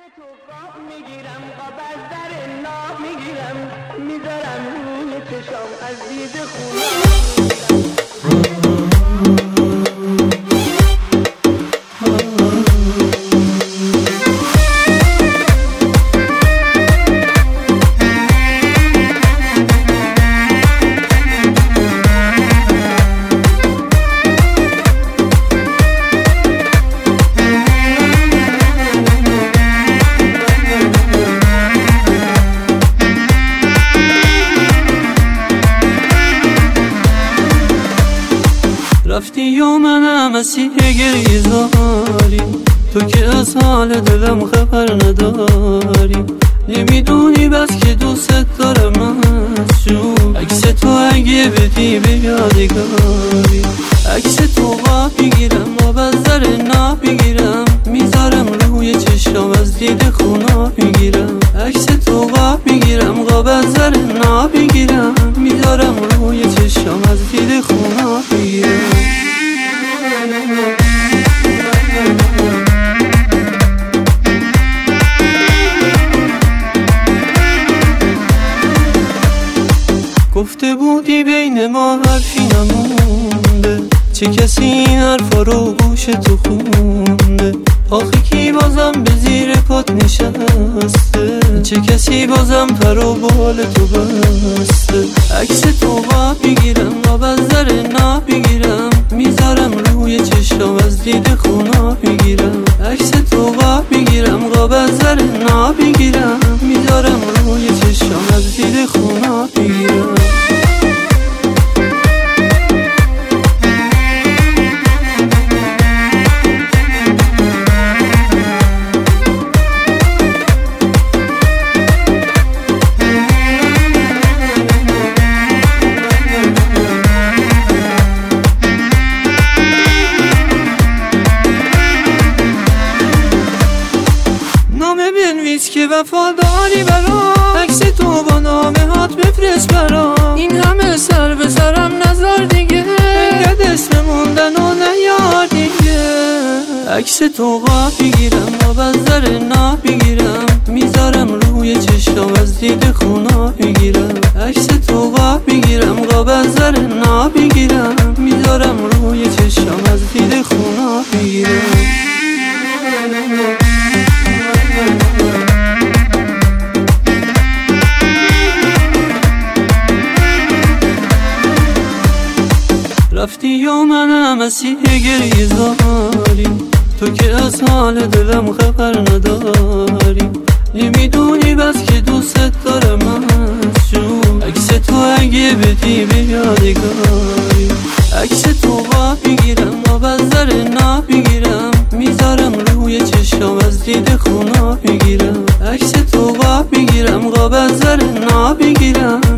تو قاب میگیرم، قاب از در ناب میگیرم، میذارم روی چشام از دید رفتی و منم مسیح گریه زاری، تو که از حال دلم خبر نداری، نمیدونی بس که دوست دارم مسجون. عکس تو اگه بدی به یادگاری، عکس تو قاب میگیرم، آب از در ناب میگیرم، میذارم روی چشام از دید خونا میگیرم. عکس تو قاب میگیرم، قاب از در ناب میگیرم، میذارم روی چشام از دید خونا میگیرم. گفته بودی بین ما حرفی نمونده، چه کسی این حرفا رو گوش تو خونده؟ آخه کی بازم به زیر پات نشسته؟ چه کسی بازم پر و بال تو بسته؟ عکس تو قاب میگیرم، آب از در ناب میگیرم، میذارم روی چشام از دید خونا میگیرم. عکس تو قاب میگیرم، قاب از در ناب میگیرم، میذارم روی چشام از دید خونا میگیرم. بنویس که وفاداری برام، عکس تو با نام هات بفرست برام، این همه سر به سرم نذار دیگه، انقدر اسم موندن و نیار دیگه. عکس تو قاب میگیرم، آب از در ناب میگیرم، میذارم روی چشام از دید خونا میگیرم. عکس تو قاب میگیرم، قاب از در ناب میگیرم، میذارم روی چشام از دید خونا میگیرم. رفتی و منم مسیح گریه زاری، تو که از حال دلم خبر نداری، نمیدونی بس که دوست دارم مسجون. عکس تو اگه بدی به یادگاری، عکس تو قاب میگیرم، آب از در ناب میگیرم، میذارم روی چشام از دید خونا میگیرم. عکس تو قاب میگیرم، قاب از در ناب میگیرم،